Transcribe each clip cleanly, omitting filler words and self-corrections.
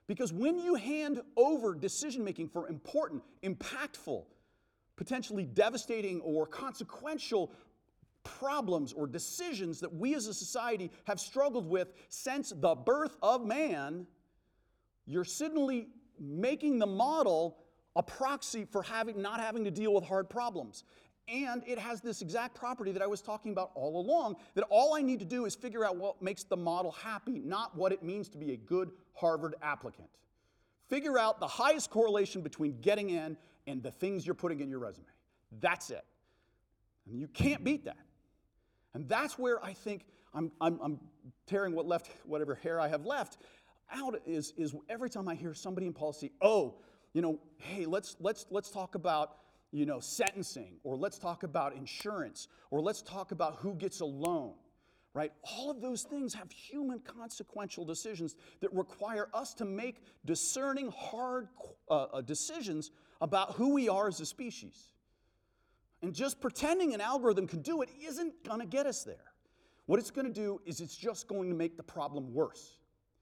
Because when you hand over decision-making for important, impactful, potentially devastating or consequential problems or decisions that we as a society have struggled with since the birth of man, you're suddenly making the model a proxy for not having to deal with hard problems. And it has this exact property that I was talking about all along, that all I need to do is figure out what makes the model happy, not what it means to be a good Harvard applicant. Figure out the highest correlation between getting in and the things you're putting in your resume. That's it. And you can't beat that. And that's where I think I'm tearing whatever hair I have left out is every time I hear somebody in policy, hey, let's talk about, sentencing, or let's talk about insurance, or let's talk about who gets a loan, right? All of those things have human consequential decisions that require us to make discerning, hard decisions about who we are as a species. And just pretending an algorithm can do it isn't going to get us there. What it's going to do is it's just going to make the problem worse.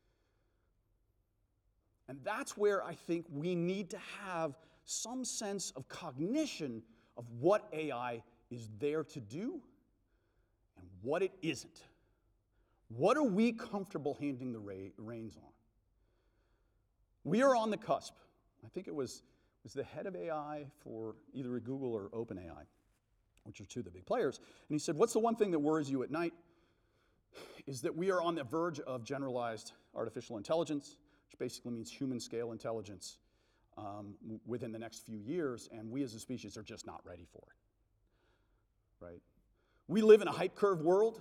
And that's where I think we need to have some sense of cognition of what AI is there to do and what it isn't. What are we comfortable handing the reins on? We are on the cusp. I think it was the head of AI for either Google or OpenAI, which are two of the big players. And he said, what's the one thing that worries you at night? Is that we are on the verge of generalized artificial intelligence, which basically means human scale intelligence within the next few years, and we as a species are just not ready for it, right? We live in a hype curve world,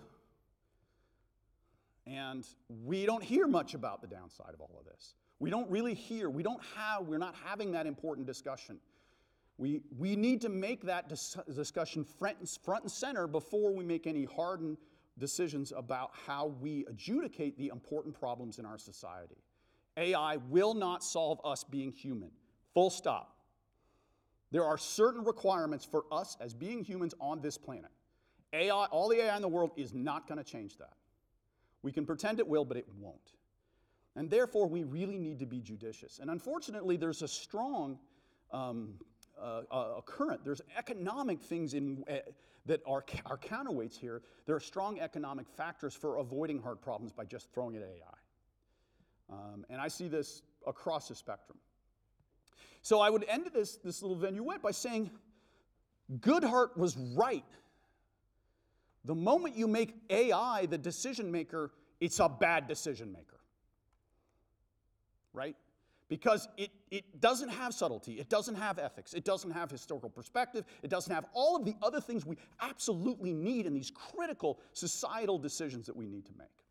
and we don't hear much about the downside of all of this. We don't really hear, we're not having that important discussion. We need to make that discussion front and center before we make any hardened decisions about how we adjudicate the important problems in our society. AI will not solve us being human, full stop. There are certain requirements for us as being humans on this planet. All the AI in the world is not going to change that. We can pretend it will, but it won't. And therefore, we really need to be judicious. And unfortunately, there's a strong current. There's economic things that are counterweights here. There are strong economic factors for avoiding hard problems by just throwing it at AI. And I see this across the spectrum. So I would end this little vignette by saying, Goodhart was right. The moment you make AI the decision maker, it's a bad decision maker. Right? Because it doesn't have subtlety, it doesn't have ethics, it doesn't have historical perspective, it doesn't have all of the other things we absolutely need in these critical societal decisions that we need to make.